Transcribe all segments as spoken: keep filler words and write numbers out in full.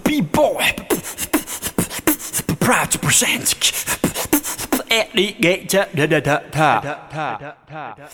B-boy, proud to present Alligator. Da da da da da da da.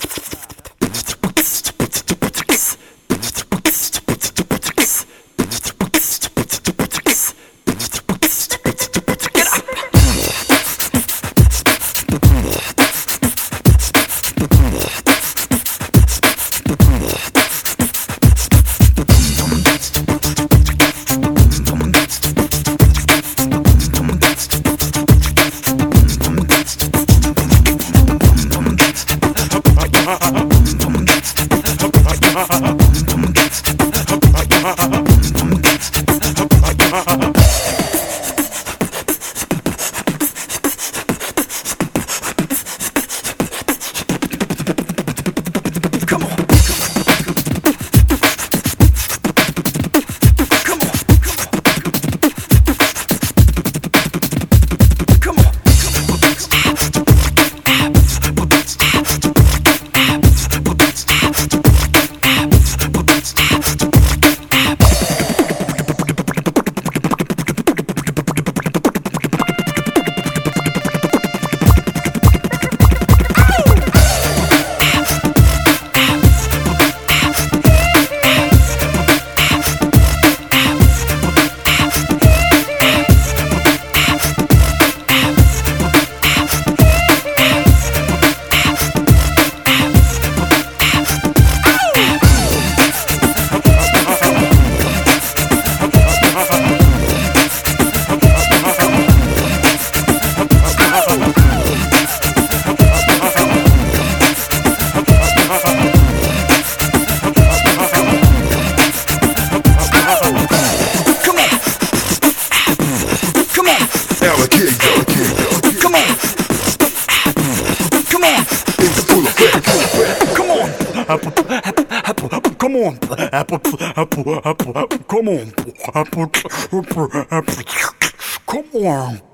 Come on, apple, apple, apple, apple, come on, apple, apple, apple, come on.